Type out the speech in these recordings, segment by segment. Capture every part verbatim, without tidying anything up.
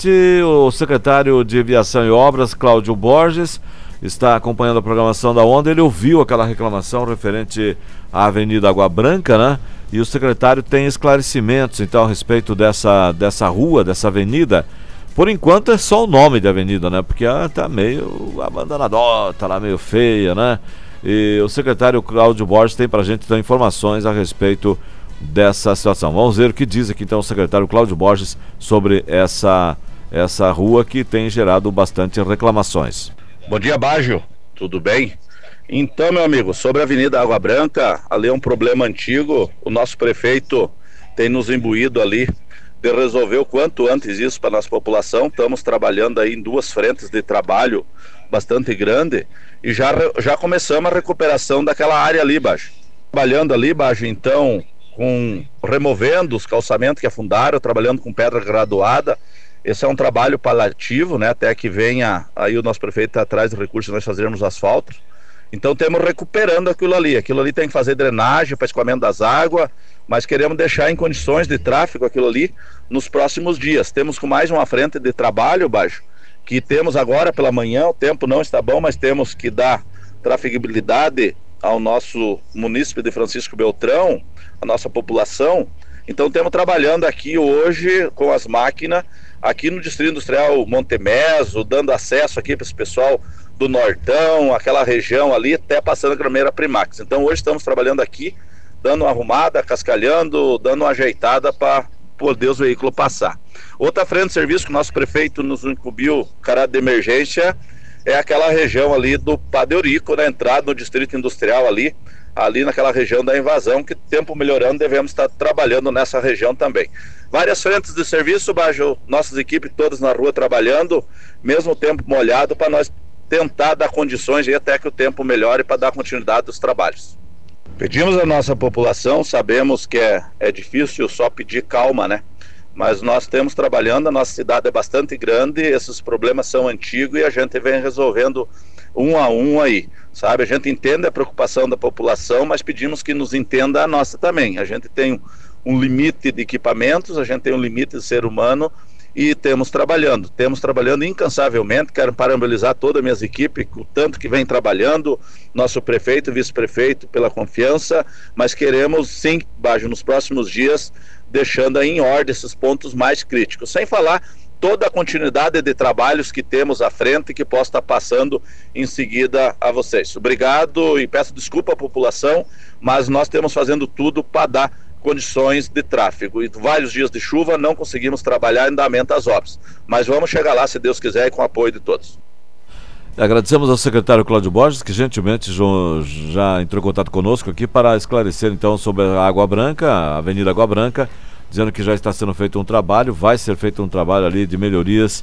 frente, o secretário de Viação e Obras, Cláudio Borges, está acompanhando a programação da Onda. Ele ouviu aquela reclamação referente à Avenida Água Branca, né? E o secretário tem esclarecimentos, então, a respeito dessa, dessa rua, dessa avenida. Por enquanto é só o nome da avenida, né? Porque ela tá meio abandonada, tá lá meio feia, né? E o secretário Cláudio Borges tem pra gente então informações a respeito dessa situação. Vamos ver o que diz aqui então o secretário Cláudio Borges sobre essa, essa rua que tem gerado bastante reclamações. Bom dia, Baggio, tudo bem? Então, meu amigo, sobre a Avenida Água Branca, ali é um problema antigo. O nosso prefeito tem nos imbuído ali de resolver o quanto antes isso para a nossa população. Estamos trabalhando aí em duas frentes de trabalho bastante grande e já, já começamos a recuperação daquela área ali, Baggio. Trabalhando ali, Baggio, então, com removendo os calçamentos que afundaram, trabalhando com pedra graduada. Esse é um trabalho paliativo, né? Até que venha aí o nosso prefeito atrás de recursos nós fazermos asfalto. Então temos recuperando aquilo ali. Aquilo ali tem que fazer drenagem para escoamento das águas, mas queremos deixar em condições de tráfego aquilo ali nos próximos dias. Temos com mais uma frente de trabalho, Baggio, que temos agora pela manhã. O tempo não está bom, mas temos que dar trafegabilidade ao nosso munícipe de Francisco Beltrão, a nossa população. Então estamos trabalhando aqui hoje com as máquinas aqui no Distrito Industrial Montemeso, dando acesso aqui para esse pessoal do Nortão, aquela região ali, até passando a Grameira Primax. Então hoje estamos trabalhando aqui, dando uma arrumada, cascalhando, dando uma ajeitada para poder os veículos passar. Outra frente de serviço que o nosso prefeito nos incumbiu, caráter de emergência, é aquela região ali do Padre Eurico, na entrada no Distrito Industrial ali, ali naquela região da invasão, que tempo melhorando, devemos estar trabalhando nessa região também. Várias frentes de serviço, Baggio, nossas equipes todas na rua trabalhando, mesmo tempo molhado, para nós tentar dar condições e até que o tempo melhore para dar continuidade dos trabalhos. Pedimos à nossa população, sabemos que é, é difícil só pedir calma, né? Mas nós temos trabalhando, a nossa cidade é bastante grande, esses problemas são antigos e a gente vem resolvendo um a um aí, sabe? A gente entende a preocupação da população, mas pedimos que nos entenda a nossa também. A gente tem um limite de equipamentos, a gente tem um limite de ser humano e temos trabalhando, temos trabalhando incansavelmente. Quero parabenizar toda a minha equipe, o tanto que vem trabalhando, nosso prefeito, vice-prefeito, pela confiança, mas queremos sim, Baggio, nos próximos dias, deixando aí em ordem esses pontos mais críticos, sem falar toda a continuidade de trabalhos que temos à frente que posso estar passando em seguida a vocês. Obrigado e peço desculpa à população, mas nós estamos fazendo tudo para dar condições de tráfego. E vários dias de chuva não conseguimos trabalhar em andamento as obras, mas vamos chegar lá, se Deus quiser, e com o apoio de todos. Agradecemos ao secretário Cláudio Borges, que gentilmente já entrou em contato conosco aqui para esclarecer então sobre a Água Branca, a Avenida Água Branca, dizendo que já está sendo feito um trabalho, vai ser feito um trabalho ali de melhorias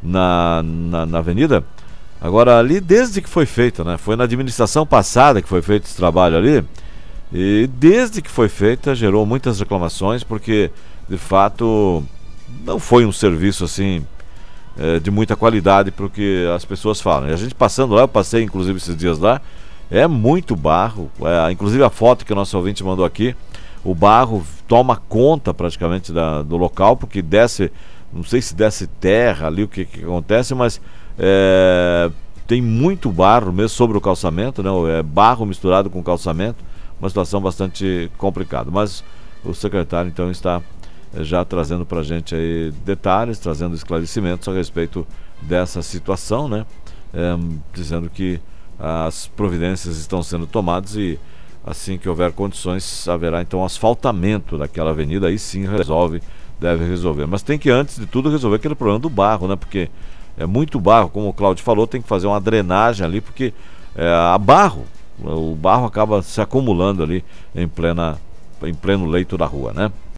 na, na, na avenida. Agora ali, desde que foi feito, né? Foi na administração passada que foi feito esse trabalho ali, e desde que foi feita gerou muitas reclamações, porque de fato não foi um serviço assim é, de muita qualidade para o que as pessoas falam. E a gente passando lá, eu passei inclusive esses dias lá, é muito barro, é, inclusive a foto que o nosso ouvinte mandou aqui, o barro toma conta praticamente da, do local, porque desce, não sei se desce terra ali, o que, que acontece, mas é, tem muito barro mesmo sobre o calçamento, né? É barro misturado com calçamento, uma situação bastante complicada. Mas o secretário então está é, já trazendo para a gente aí detalhes, trazendo esclarecimentos a respeito dessa situação, né? É, dizendo que as providências estão sendo tomadas e assim que houver condições, haverá então asfaltamento daquela avenida, aí sim resolve, deve resolver. Mas tem que, antes de tudo, resolver aquele problema do barro, né? Porque é muito barro, como o Cláudio falou, tem que fazer uma drenagem ali, porque é, a barro, o barro acaba se acumulando ali em, plena, em pleno leito da rua, né?